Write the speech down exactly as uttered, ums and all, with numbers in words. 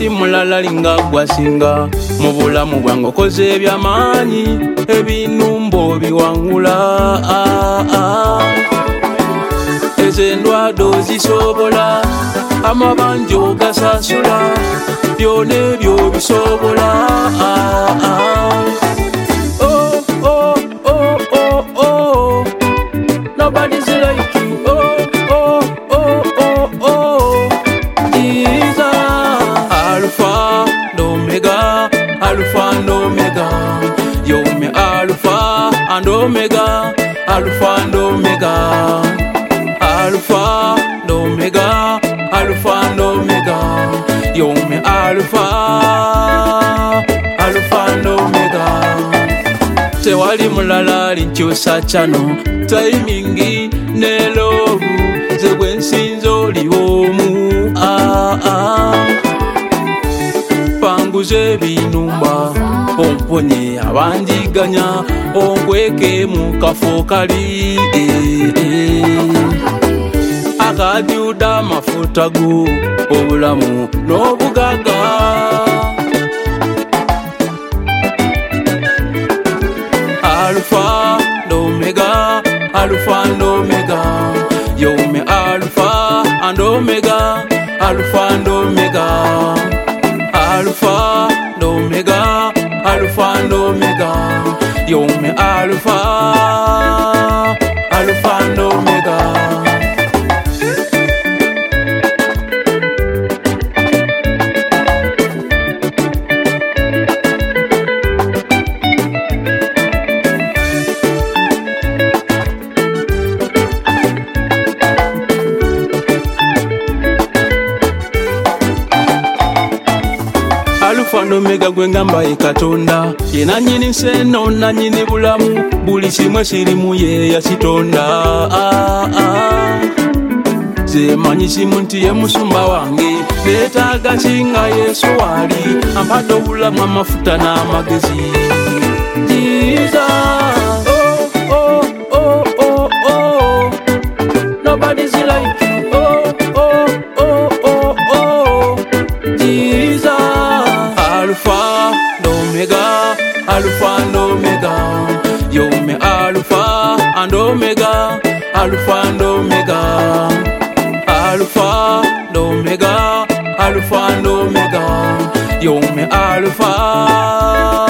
tewali mulala linga gwasinga mu bulamu bwange okoze ebyamaanyi ebinumbo biwangula ezendwado zisobola amabanjo gasasula byona ebyo bisobola oh, oh, oh, oh, oh. Nobody's like you. Oh, oh, oh, oh, oh. He's Alpha and Omega, Alpha and Omega. Yo me Alpha and Omega, Alpha and Omega. Alpha and Omega, Alpha and Omega. Yo me Alpha, Alpha and Omega. Tewali mulala linkyusa chano timingi ne love zewe nsinzo liwomu ah ah panguze binumba omponye abandiganya onkweke mu kafo kali eh, eh. Akajuda mafuta go obulamu n'obugaga Alpha and Omega, Alpha and Omega. Yo me Alpha and Omega, Alpha and Omega. Alpha and Omega, Alpha and Omega. Yo me Alpha, Alpha and Omega. Alpha and Omega gwe ngamba ye Katonda ye nanyini nseno nanyini bulamu buli kimwe kirimu ye yakitonda ah, ah. Ze manyi simu nti ye musumba wange neetaaga kinga Yesu wali ampadde obulamu amafuta n'amagezi Jesus oh, oh, oh, oh, oh. Nobody's like you oh, oh, oh, oh, oh. Jesus Alpha and Omega, Alpha and Omega. Yo me Alpha and Omega, Alpha and Omega. Alpha and Omega, Alpha and Omega. Yo me Alpha.